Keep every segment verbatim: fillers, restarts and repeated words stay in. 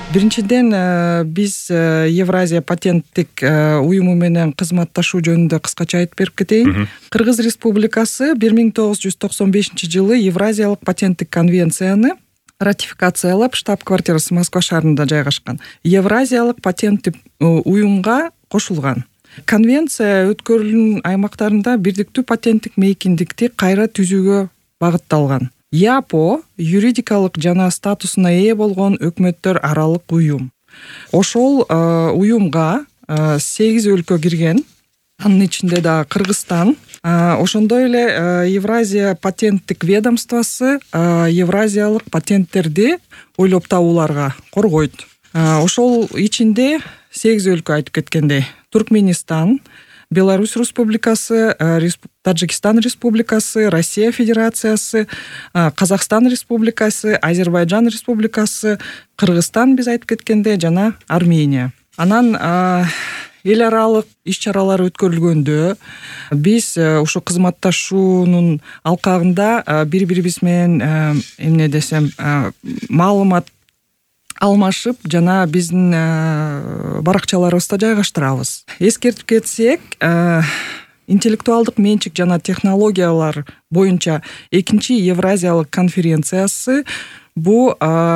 Биринчиден биз Евразия патенттик уюму менен кызматташуу жөнүндө кыскача айтып берип кетейин. Кыргыз Республикасы бир миң тогуз жүз токсон бешинчи жылы Евразиялык патенттик конвенцияны ратификациялап, штаб-квартирасы Москва шаарында жайгашкан. Евразиялык патенттик уюмга кошулган. Конвенция өткөрүлүүнүн аймактарында бирдиктүү патенттик мейкиндикти кайра түзүүгө багытталган. ЯПО юридикалык жана статусуна ээ болгон өкмөттөр аралык уюм. Ошол уюмга сегиз өлкө кирген. Анын ичинде да Кыргызстан. Ошондой эле Евразия патенттик ведомствосы евразиялык патенттерди ойлоп табууларга коргойт. Ошол ичинде сегиз өлкө айтып кеткендей: Туркменистан, Беларусь Республикасы, Таджикистан Республикасы, Россия Федерациясы, Казакстан Республикасы, Азербайджан Республикасы, Кыргызстан биз айтып кеткенде жана Армения. Анан эл аралык иш-чаралар өткөрүлгөндө биз ошо кызматташуунун алкагында бири-бирибиз менен эмне десем маалымат алмашып жана биздин баракчаларыбызда жайгаштырабыз. Эскертип кетсек, интеллектуалдык менчик жана технологиялар боюнча экинчи Евразиялык конференциясы бу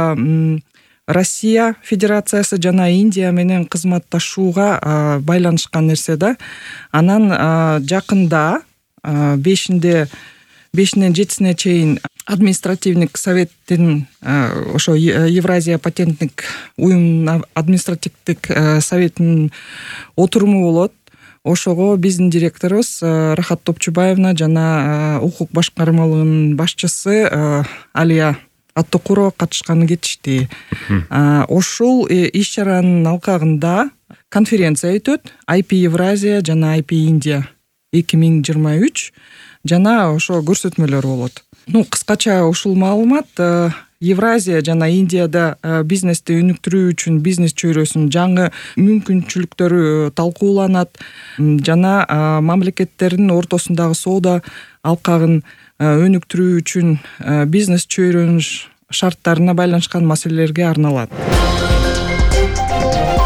Россия Федерациясы жана Индия менен кызматташууга байланышкан нерсе да. Анан жакында бешинде бешинен жетисине чейин административник советтин ошо Евразия патенттик уюмунун административдик советинин отуруму болот. Ошого биздин директорубуз Рахат Топчубаевна жана укук башкармалыгынын башчысы Алия Аттокурова катышканы кетишти. Ошол иш-чаранын алкагында конференция өтөт. ай пи Евразия жана ай пи Индия эки миң жыйырма үч жана ошо көрсөтмөлөр болот. Ну, кыскача ушул маалымат Евразия жана Индияда бизнести өнүктүрүү үчүн бизнес чөйрөсүнүн жаңы мүмкүнчүлүктөрү талкууланат жана мамлекеттердин ортосундагы соода алкагын өнүктүрүү үчүн бизнес чөйрөнүн шарттарына байланышкан маселелерге арналат.